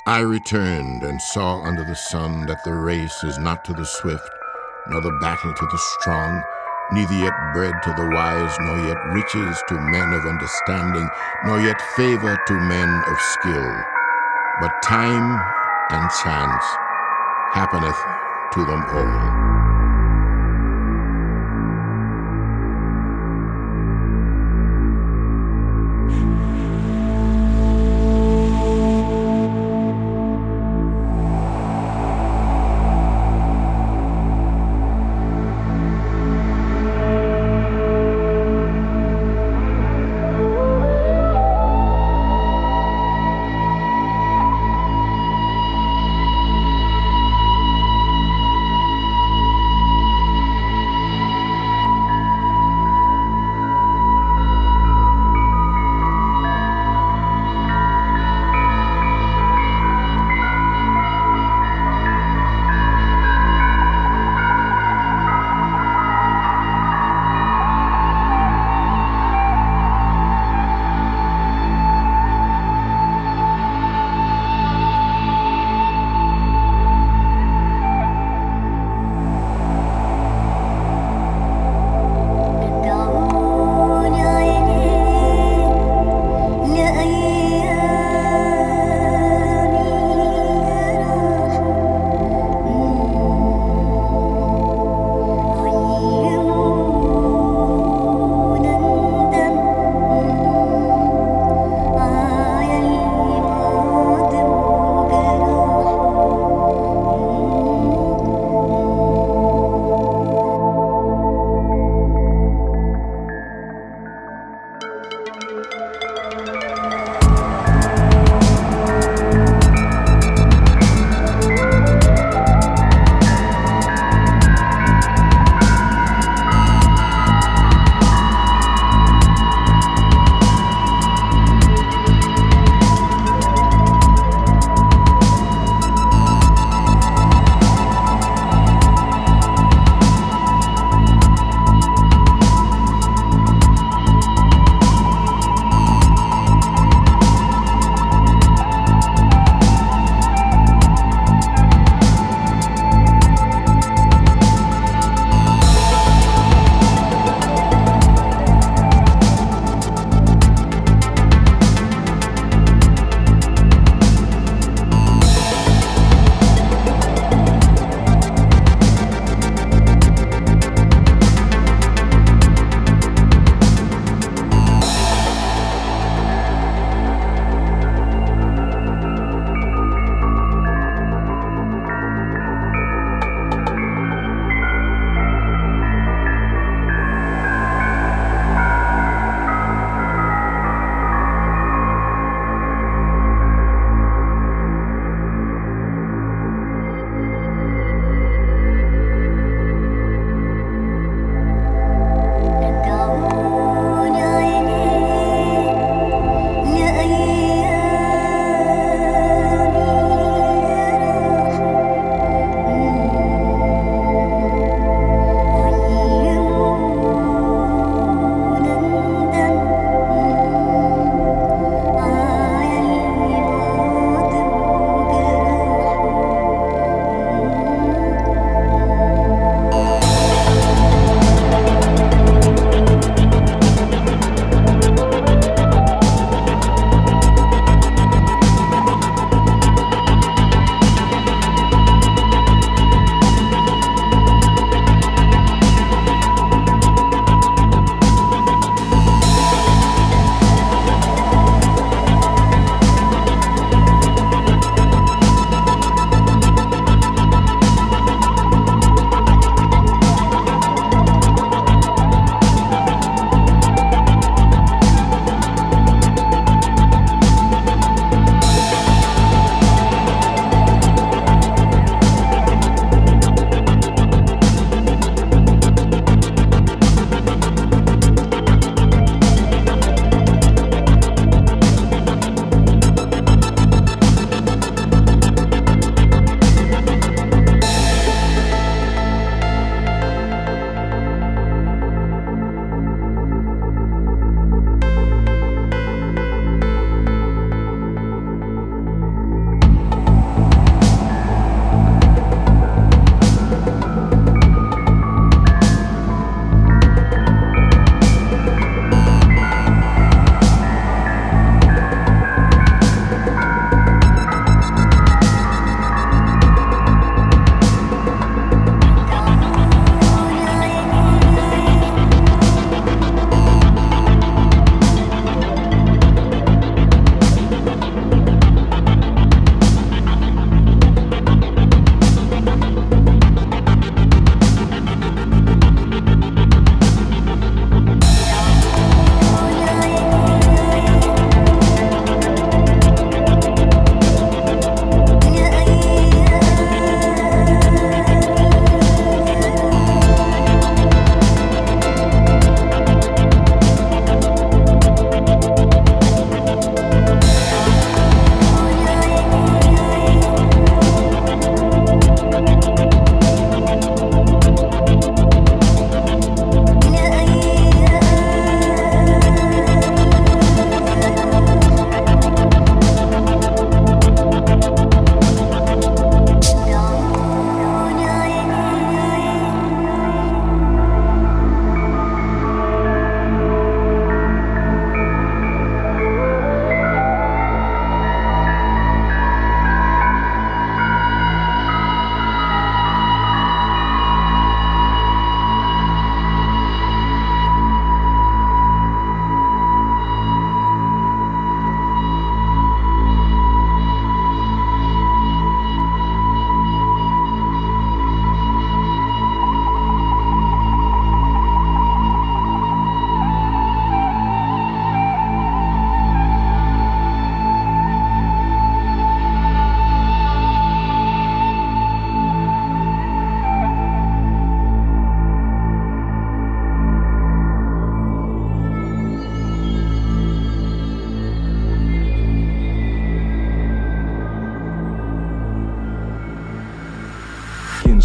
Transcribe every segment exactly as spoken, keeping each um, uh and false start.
I returned and saw under the sun that the race is not to the swift, nor the battle to the strong, neither yet bread to the wise, nor yet riches to men of understanding, nor yet favor to men of skill. But time and chance happeneth to them all.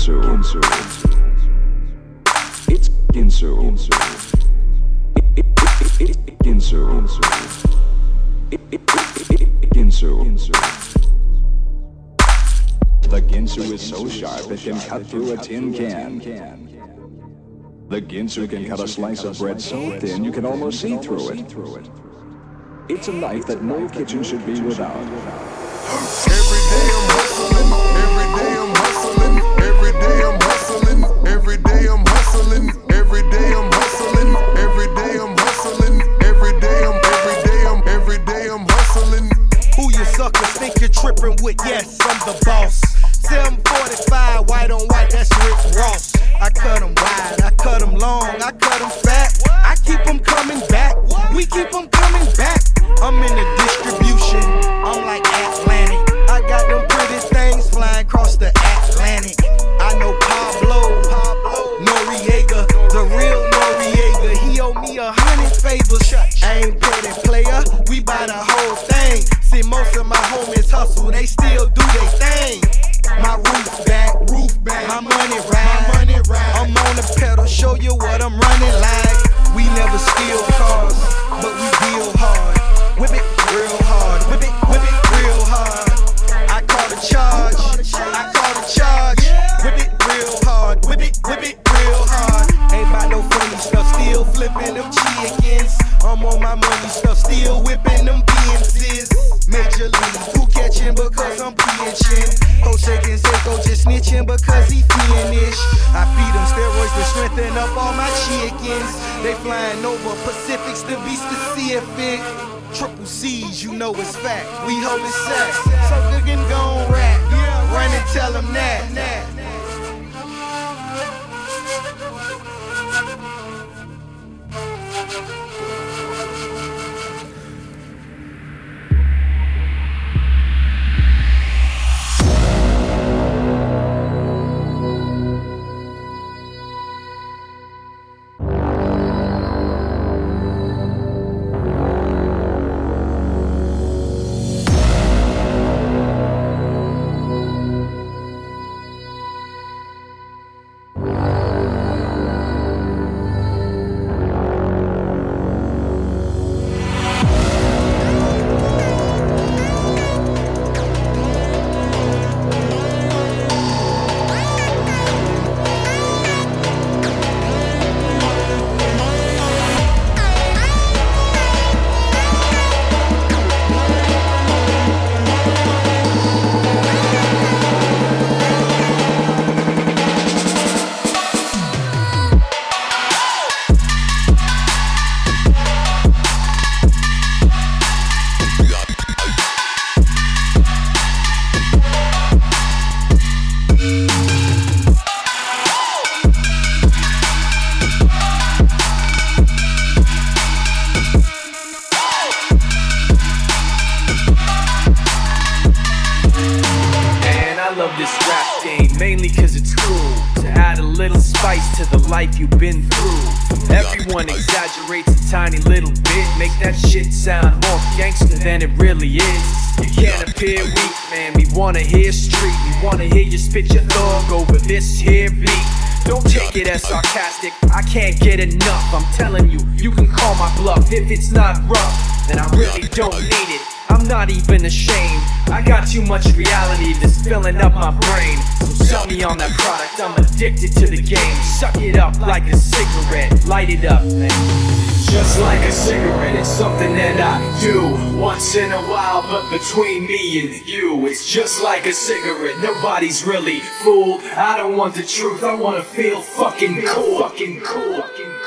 Ginsu. It's Ginsu. Ginsu. Ginsu. The Ginsu is so sharp it can cut through a tin can. The Ginsu can cut a slice of bread so thin you can almost see through it. It's a knife that no kitchen should be without. Every day I'm hustling, every day I'm hustling, every day I'm hustling, every day I'm hustling, every day I'm hustling, every day I'm hustling, every day I'm, every day I'm, every day I'm hustling. Who you suckers think you're tripping with? Yes, I'm the boss. seven forty-five, white on white, that's Rick Ross. I cut them wide, I cut them long, I cut them fat. I keep them coming back, we keep them coming back. I'm in the distribution, I'm like Atlantic. I got them pretty things flying across the Atlantic. I know Pablo, Noriega, the real Noriega. He owe me a hundred favors. I ain't petty player, we buy the whole thing. See, most of my homies hustle, they still do their thing. My roof back, roof back, my money ride, my money ride. I'm on the pedal, show you what I'm running like. We never steal cars, but we deal hard. Whip it real hard, whip it, whip it real hard. I call the charge, I call the charge. Whip it real hard, whip it, whip it real hard. Ain't about no funny stuff, still flipping them chickens. I'm on my money stuff, still whipping them Benzes. Major league, who catching because I'm pitching? Jose Canseco just snitching because he finished. I feed them steroids to strengthen up all my chickens. They flying over Pacifics to be specific. Triple C's, you know it's fact. We hold it sack. So good and gon' rap. Run and tell them that. You've been through. Everyone exaggerates a tiny little bit, make that shit sound more gangster than it really is. You can't appear weak, man, we wanna hear street. We wanna hear you spit your thug over this here beat. Don't take it as sarcastic, I can't get enough. I'm telling you, you can call my bluff. If it's not rough, then I really don't need it. I'm not even ashamed, I got too much reality that's filling up my brain. So sell me on that product, I'm addicted to the game. Suck it up like a cigarette, light it up, man. Just like a cigarette, it's something that I do once in a while, but between me and you, it's just like a cigarette. Nobody's really fooled. I don't want the truth, I wanna feel fucking cool. Fucking cool.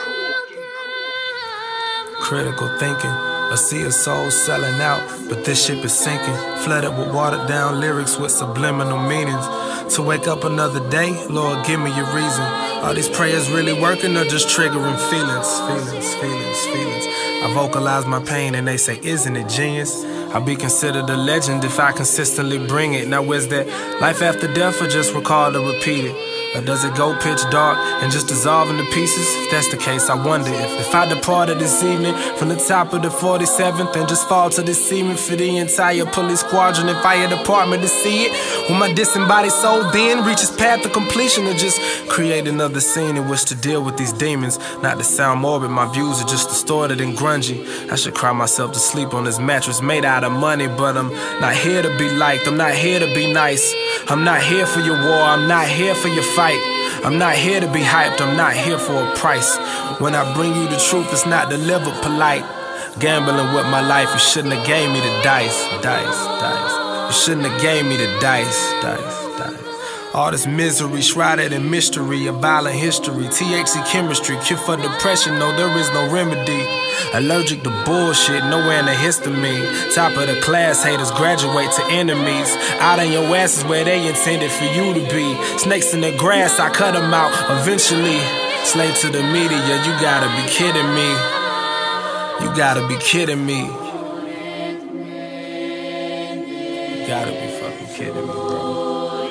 Critical thinking, I see a soul selling out, but this ship is sinking. Flooded with watered down lyrics with subliminal meanings. To wake up another day, Lord, give me your reason. Are these prayers really working or just triggering feelings? Feelings, feelings, feelings. I vocalize my pain and they say, isn't it genius? I'll be considered a legend if I consistently bring it. Now is that life after death or just recall to repeat it? Or does it go pitch dark and just dissolve into pieces? If that's the case, I wonder if If I departed this evening from the top of the forty-seventh and just fall to the ceiling for the entire police squadron and fire department to see it, Will my disembodied soul then reach its path of completion, or just create another scene in which to deal with these demons? Not to sound morbid, my views are just distorted and grungy. I should cry myself to sleep on this mattress made out of money, but I'm not here to be liked, I'm not here to be nice. I'm not here for your war, I'm not here for your fight. I'm not here to be hyped, I'm not here for a price. When I bring you the truth, it's not delivered polite. Gambling with my life, you shouldn't have gave me the dice, dice, dice. You shouldn't have gave me the dice, dice, dice. All this misery, shrouded in mystery, a violent history. T H C chemistry, cure for depression, no, there is no remedy. Allergic to bullshit, nowhere in the histamine. Top of the class, haters graduate to enemies. Out in your ass is where they intended for you to be. Snakes in the grass, I cut them out eventually. Slave to the media, you gotta be kidding me. You gotta be kidding me. You gotta be fucking kidding me, bro.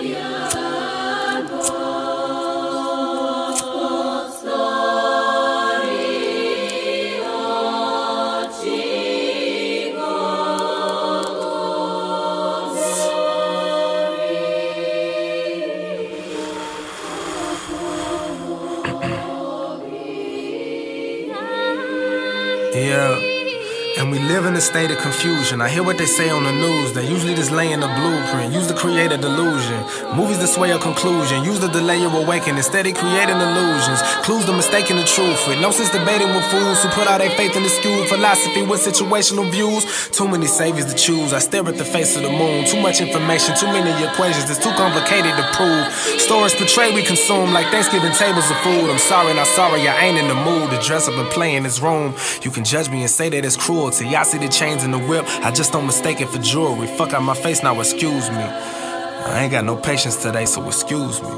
Yeah, and we live in a state of confusion. I hear what they say on the news. They usually just lay in the blueprint, use to create a delusion. Movies that sway a conclusion, use to delay your awakening. Instead of creating illusions, clues to mistaking the truth. With no sense debating with fools who put all their faith in the skewed philosophy with situational views. Too many saviors to choose, I stare at the face of the moon. Too much information, too many equations, it's too complicated to prove. Stories portray we consume like Thanksgiving tables of food. I'm sorry, not sorry, I ain't in the mood to dress up and play in this room. You can judge me and say that it's cruelty. I see the chains in the whip, I just don't mistake it for jewelry. Fuck out my face now, excuse me. I ain't got no patience today, so excuse me.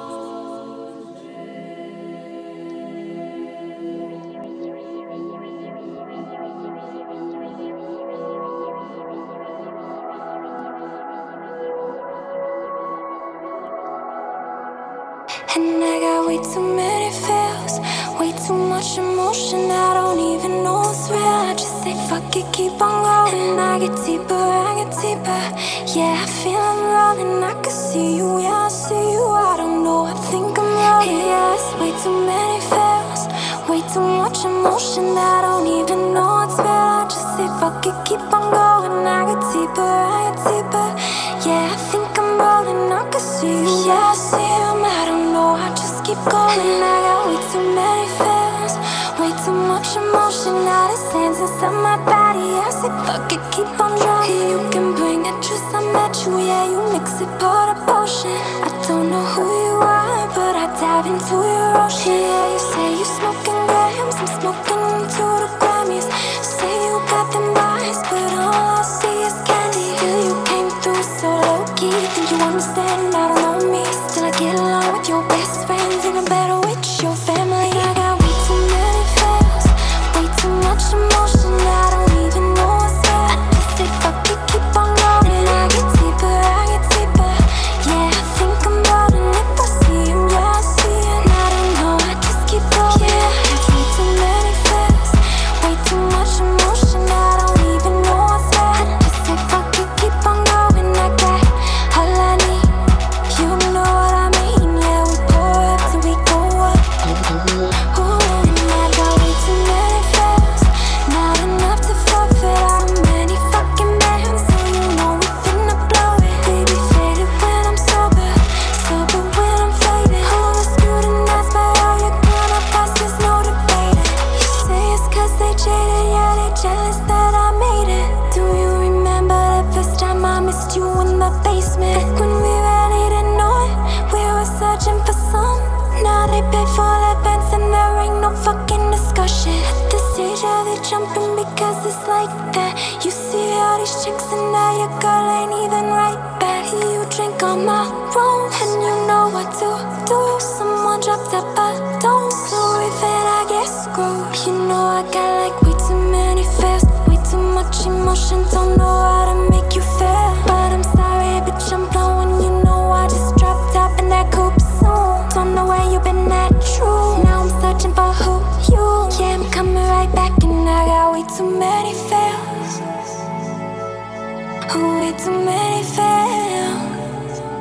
And I got way too many feels, way too much emotion, I don't even know what's real. I just say fuck it, keep on going. And I get deeper, I get deeper. Yeah, I feel I'm rolling, I can see you, yeah, I see you. I don't know, I think I'm rolling. Yeah, it's way too many feels, way too much emotion, I don't even know what's real. I just say fuck it, keep on going. I get deeper, I get deeper. Yeah, I think I'm rolling, I can see you, yeah, I see you. I don't know, I just keep going. I got way too many feelings, way too much emotion. Now this hands inside my body, I say fuck it, keep on driving. You can bring it, just I met you, yeah, you mix it, pour the potion. I don't know who you are, but I dive into your ocean. Yeah, you say you smoking grams, I'm smoking into the Grammys. Say you got them eyes, but all I see is candy. Feel you came through so low-key, think you understand, I don't know me. Still I get along with your best friends, even better with your family. I got way too many feels, way too much emotion, I don't even know what's real. I just say fuck it, keep on going. And I get deeper, I get deeper. Yeah, I think I'm rolling, if I see him, yeah, I see him. I don't know, I just keep going. Yeah, it's way too many feels, way too much emotion, I don't even know what's real. I just say fuck it, keep on going. I got all I need, you know what I mean. Yeah, we pour up till we go up. Ooh, and I got way too many feels, not enough to forfeit. How many fucking bands, so you know we finna blow it. Baby faded when I'm sober, sober when I'm faded. Who was scrutinized by all your grown-up past, there's no debating. You say it's cause they jaded, yeah, they jealous that I made it. Do you remember the first time I missed you in the basement? Back when we really didn't know it, we were searching for some. Now they pay for their pants and there ain't no fucking discussion. At this stage, yeah, they jumping because it's like that. You see all these chicks and now your girl ain't even right back. You drink on my room and you know what to do. Someone dropped that bottle, so even I get screwed. You know I got like way too many feels, way too much emotion, don't know how to make you feel. But I'm sorry, bitch, I'm blowing. You know I just dropped up in that coupe soon. Don't know where you been at, true. Now I'm searching for who you. Yeah, I'm coming right back and I got way too many feels, way too many feels.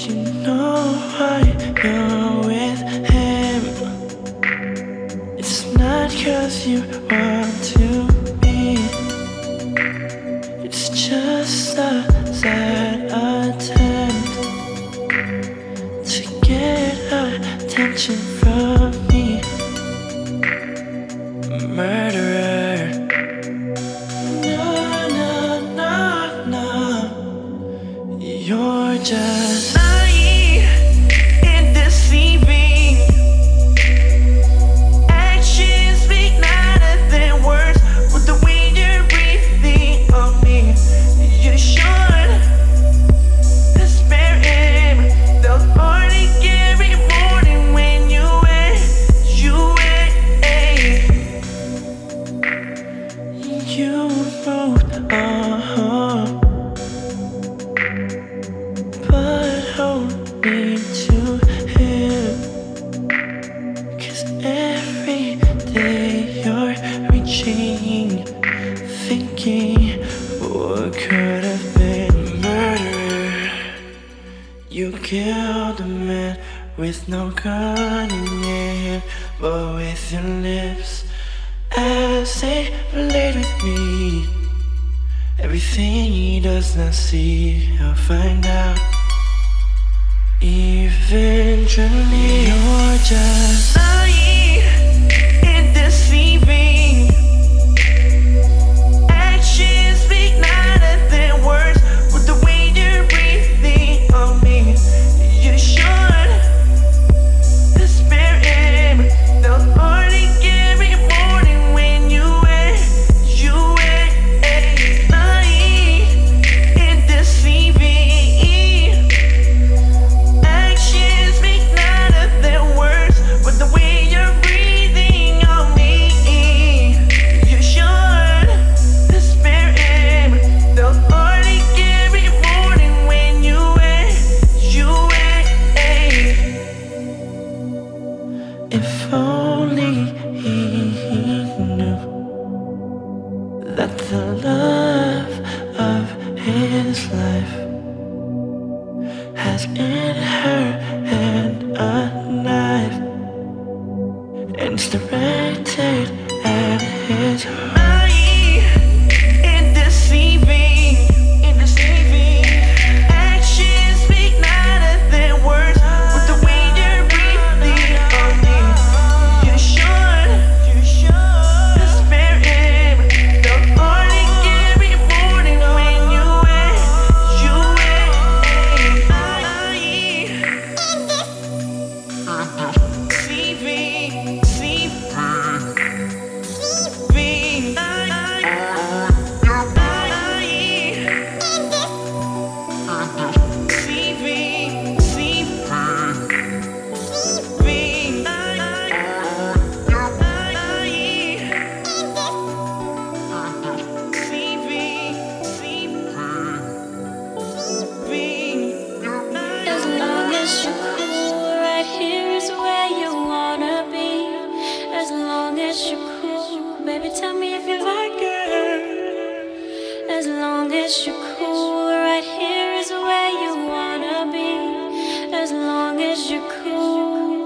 you know why you're with him. It's not 'cause you want to be. It's just a sad attempt to get attention from me. Murderer. No, no, no, no. You're just lying and deceiving. Actions speak louder than words. With the way you're breathing on me, you should spare him. The morning every morning when you wait, you wait. You moved on, but hold me to him. 'Cause every day you're reaching, thinking what could have been. Murderer. You killed a man with no gun in your hand, but with your lips as they played with me. Everything he does not see, he'll find out. Eventually, you're just lying and deceiving. Actions speak louder than words. With the way you're breathing on me, you should spare him. The morning every morning when you wait, you wait. Lying and deceiving. Actions speak louder than words. With the way you're breathing on me, you should spare him. The morning every morning when you wait, you wait. If only he knew that the love of his life has in her hand a knife and it's directed at his lying and deceiving, and deceiving. Actions speak louder than words. With the way you're breathing on me, you should, you should spare him. The morning every morning when you wait, you wait. Lying and deceiving, deceiving. As long as you're cool, right here is where you wanna be. As long as you're cool, baby, tell me if you like it. As long as you're cool, right here is where you wanna be. As long as you're cool,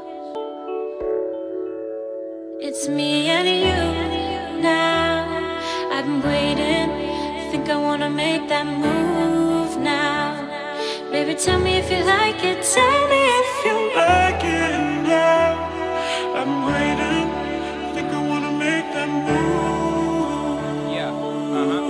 it's me and you now. I've been waiting, think I wanna make that move now. Baby, tell me if you like it, tell me if you like it now. I'm waiting, think I wanna make that move. Yeah, uh-huh.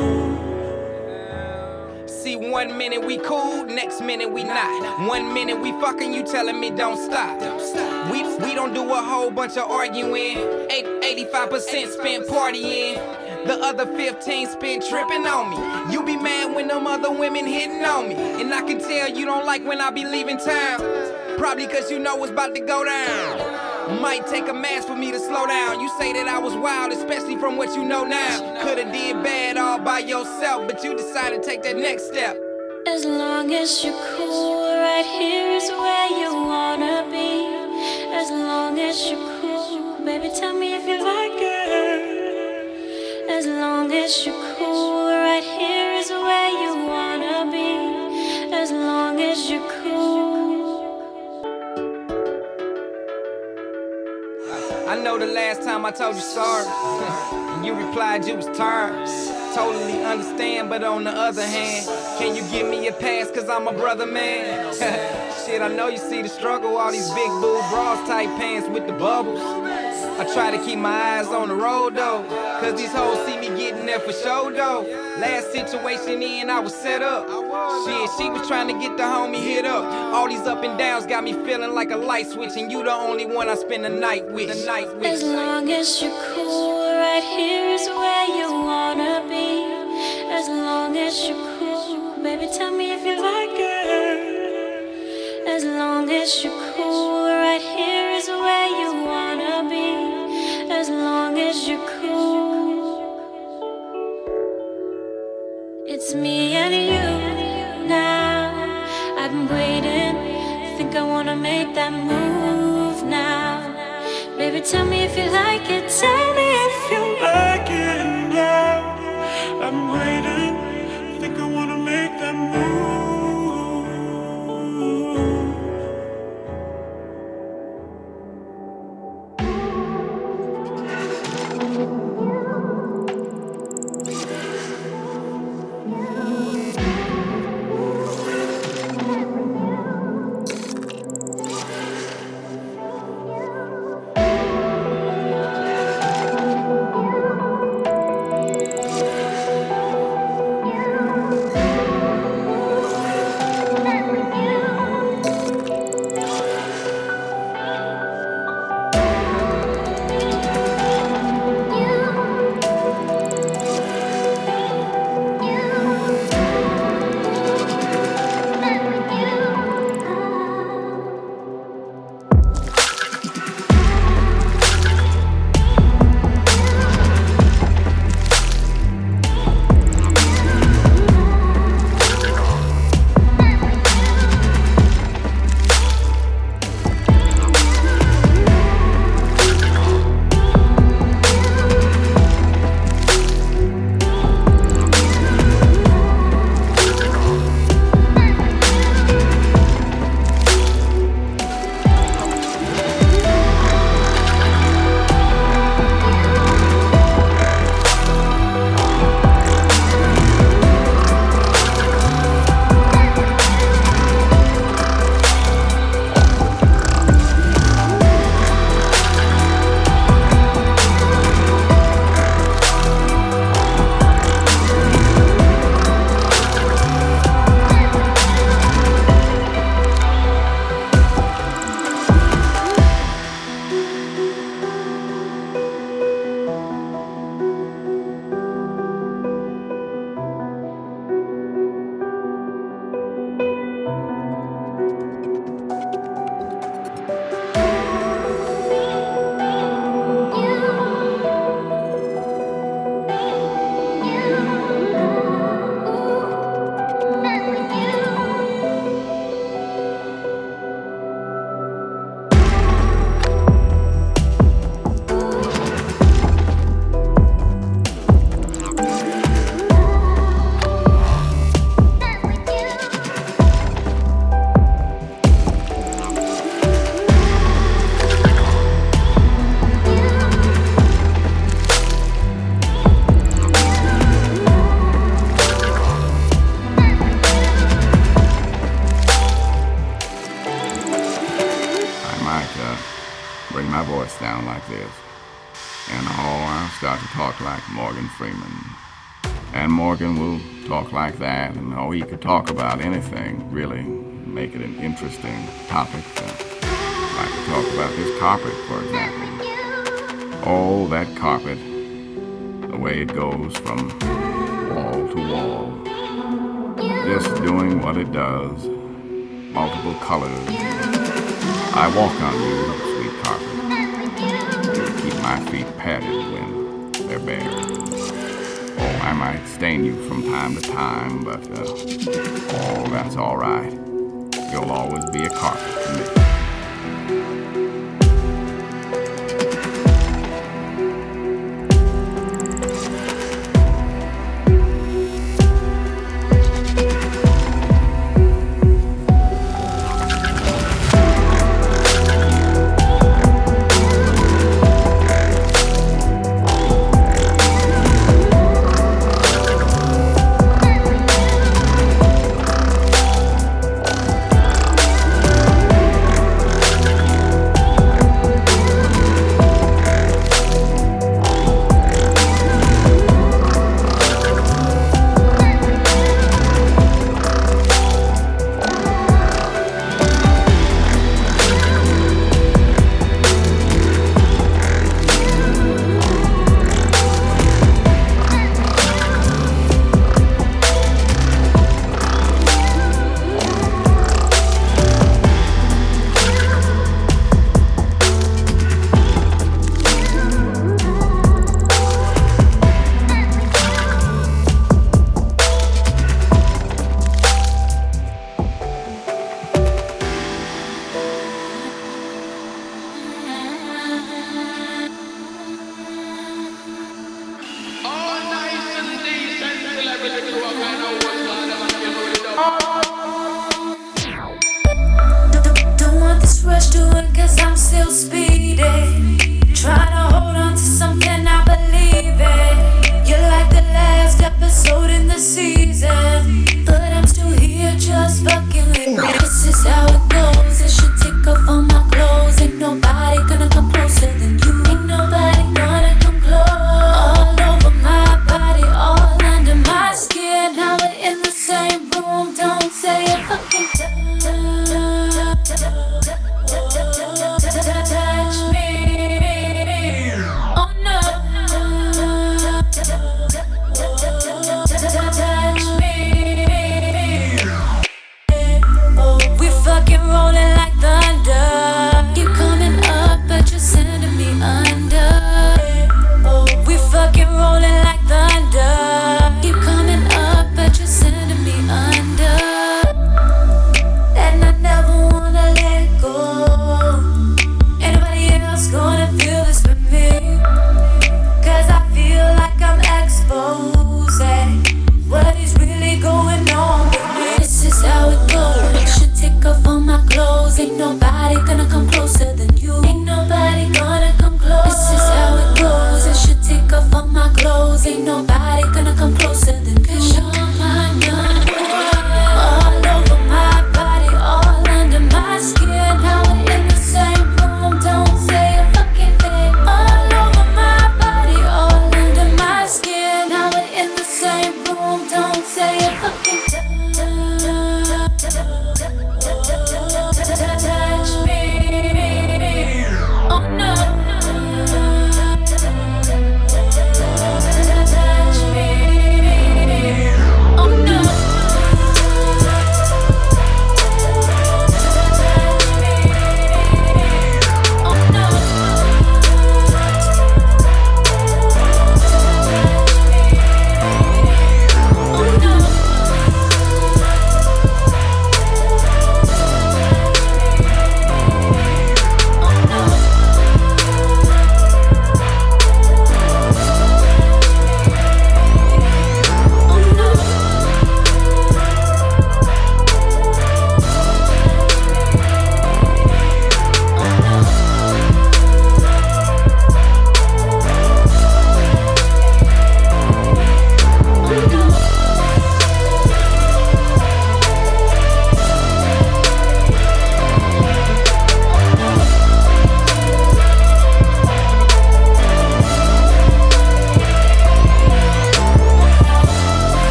See, one minute we cool, next minute we not. One minute we fucking, you telling me don't stop. We we don't do a whole bunch of arguing. eighty-five percent spent partying. The other fifteen spent tripping on me. You be mad when them other women hitting on me. And I can tell you don't like when I be leaving town. Probably cause you know it's about to go down. Might take a mask for me to slow down. You say that I was wild, especially from what you know now. Coulda did bad all by yourself, but you decided to take that next step. As long as you're cool, right here is where you wanna be. As long as you're cool, baby, tell me if you like it. As long as you're cool, right here is where you wanna be. As long as you're cool. know the last time I told you sorry, and you replied you was tired. Totally understand, but on the other hand, can you give me a pass, cause I'm a brother, man? Shit, I know you see the struggle, all these big boob bras, tight pants with the bubbles. I try to keep my eyes on the road though, cause these hoes see me getting there for show though. Last situation in, I was set up. Shit, she was trying to get the homie hit up. All these up and downs got me feeling like a light switch, and you the only one I spend the night with. The night with. As long as you're cool, right here is where you wanna be. As long as you're cool, baby, tell me if you like it. As long as you're cool, right here is where you wanna be. As long as you're cool, it's me and you now. I've been waiting, think I wanna make that move now. Baby, tell me if you like it, tell me if you like it now. I'm waiting, think I wanna make that move. Morgan Freeman. And Morgan will talk like that, and oh, he could talk about anything, really, make it an interesting topic. Uh, like to talk about this carpet, for example. Oh, that carpet, the way it goes from wall to wall, just doing what it does, multiple colors. I walk on you, sweet carpet, keep my feet padded when they're bare. Oh, I might stain you from time to time, but uh, oh, that's all right. You'll always be a carpet to me. speeding. Trying to hold on to something, I believe it. You're like the last episode in the season, but I'm still here just fucking with me. This is how it goes. I should take off all my clothes. Ain't nobody gonna come closer than you. Ain't nobody gonna come close. All over my body, all under my skin. Now we're in the same room. Don't say a fucking touch me. Oh no. Touch me. We fucking rolling like thunder. You coming up, but you're sending me under. We fucking rolling like thunder. You coming up, but you're sending me under.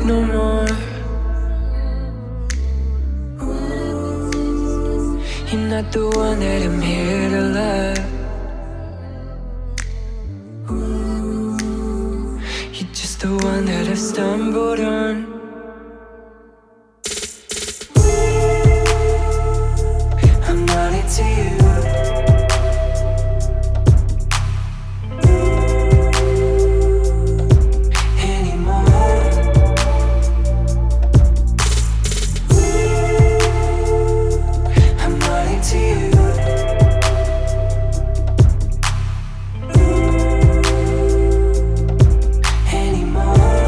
no more. You're not the one that I'm here to love. You're just the one that I've stumbled on. I'm not into you anymore. I'm not into you anymore.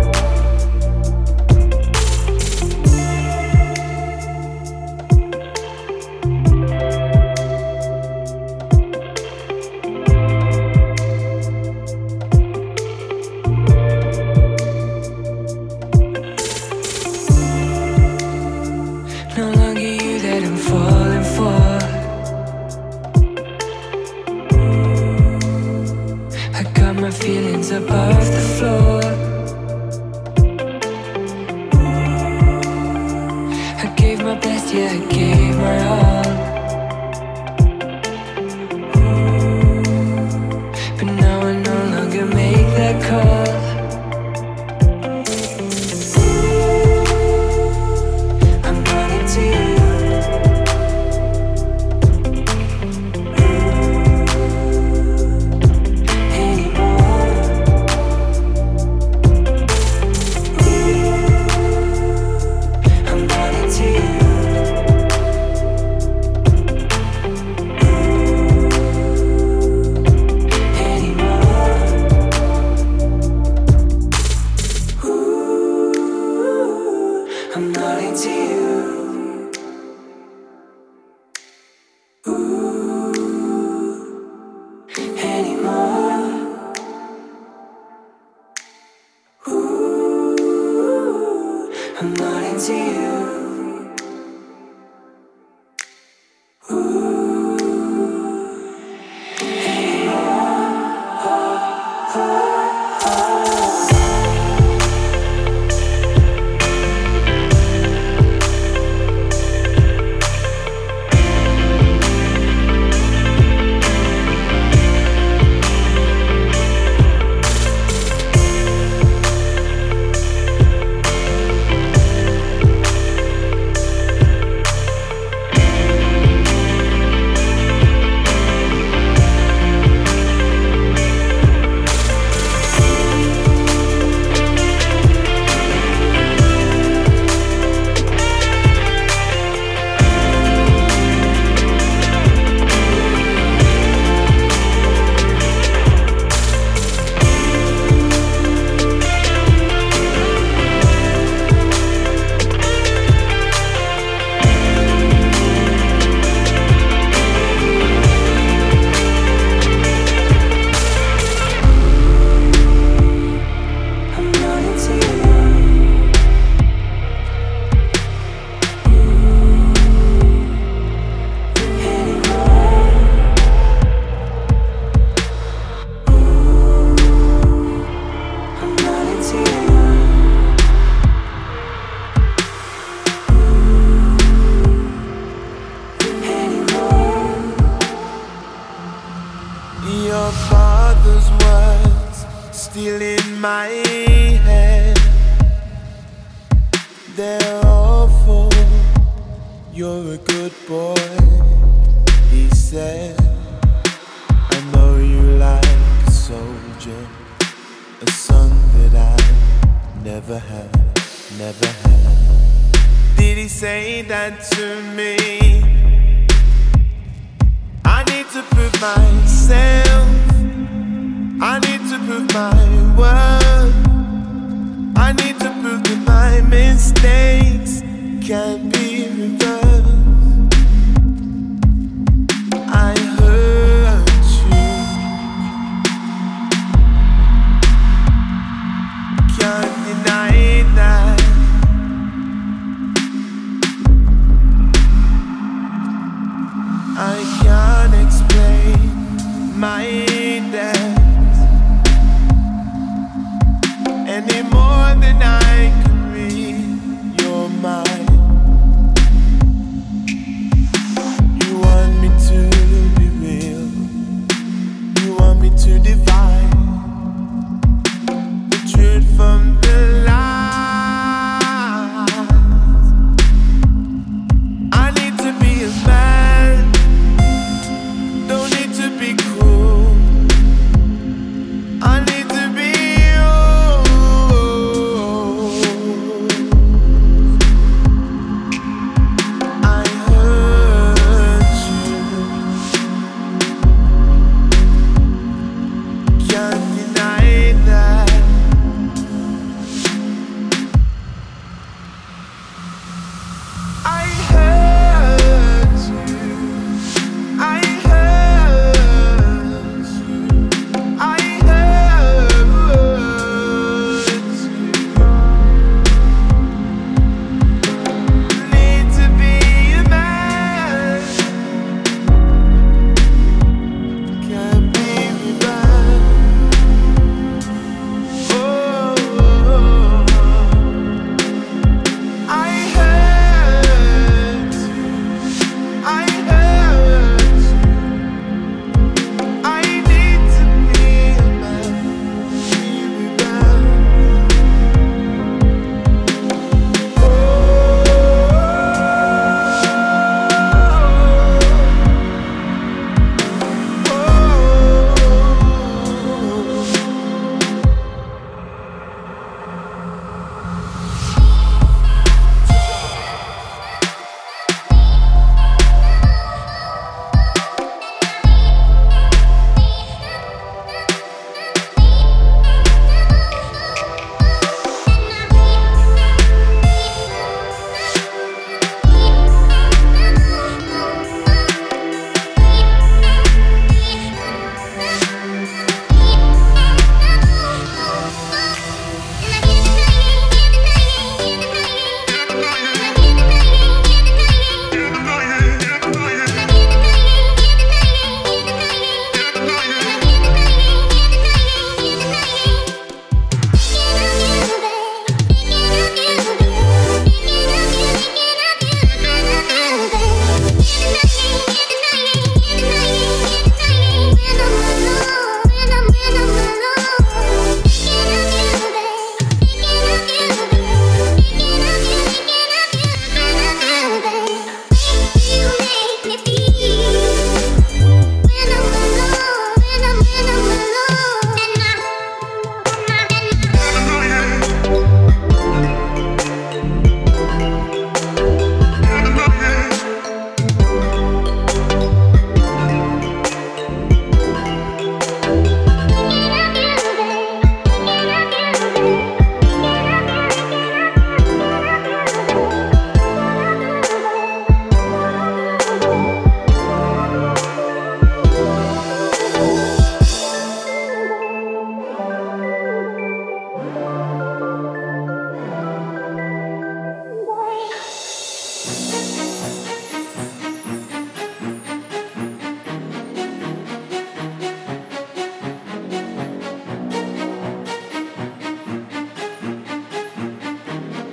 No longer you that I'm falling for. I got my feelings above the floor. I gave my best, yeah, I gave my all. But now I no longer make that call. I'm not into you anymore. I'm not into you anymore. I'm not into you anymore. I'm not into you Your father's words still in my head. They're awful. You're a good boy, he said. I know you like a soldier, a son that I never had, never had. Did he say that to me? I need to prove myself. I need to prove my worth. I need to prove that my mistakes can be reversed. I hurt you. Can't deny that. I can't explain my death any more than I could.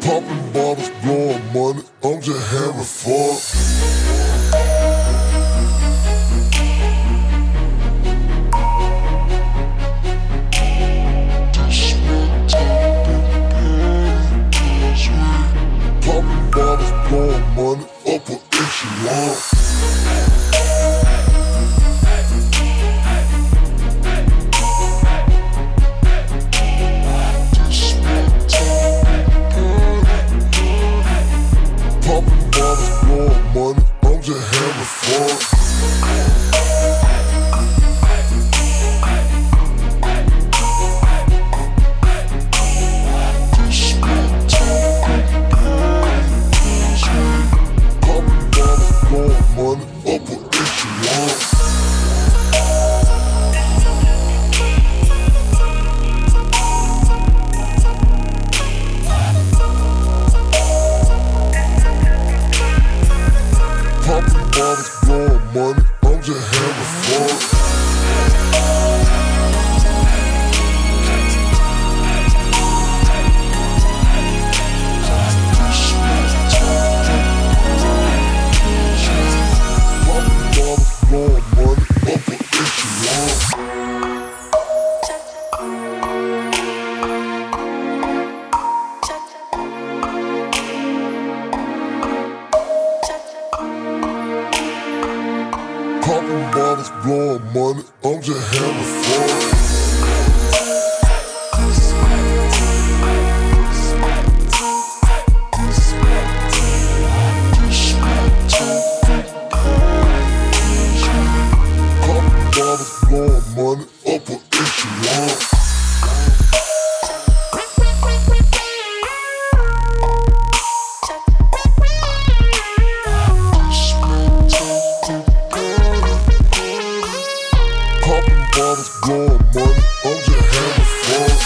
Popping bottles, blowing money, I'm just having fun. Popping bottles, blowing money, upper echelon. Popping bottles, blowing money, I'm just having fun. Money, upper echelon. Popping bottles, blowing money, I'm just having fun. Blowing money, upper echelon. Popping bottles, blowing money, I'm just having fun. Bottles, blowing money, upper echelon. Popping bottles, blowing money, I'm just having fun.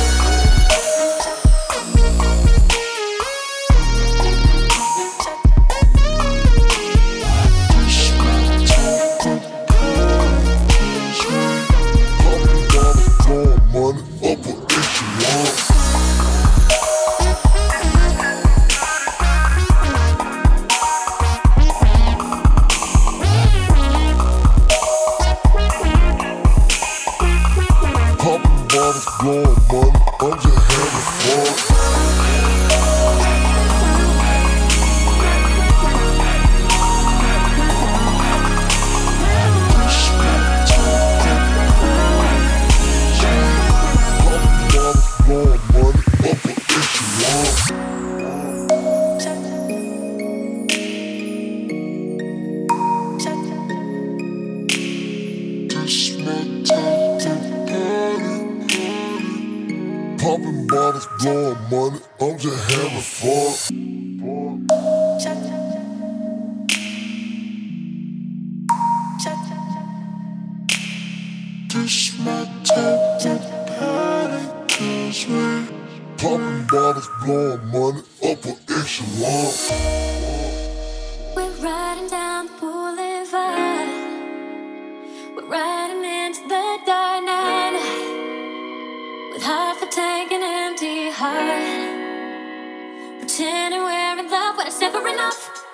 Money, upper echelon. Popping bottles, blowing money, I'm just having fun. Blowing money, upper echelon. This my time to party. Popping bottles, blowing money, I'm just having fun. This my time to party. Popping bottles, blowing money, upper echelon. We're riding down the boulevard. We're riding into the dark night with half a tank and empty heart, pretending we're in love when it's never enough.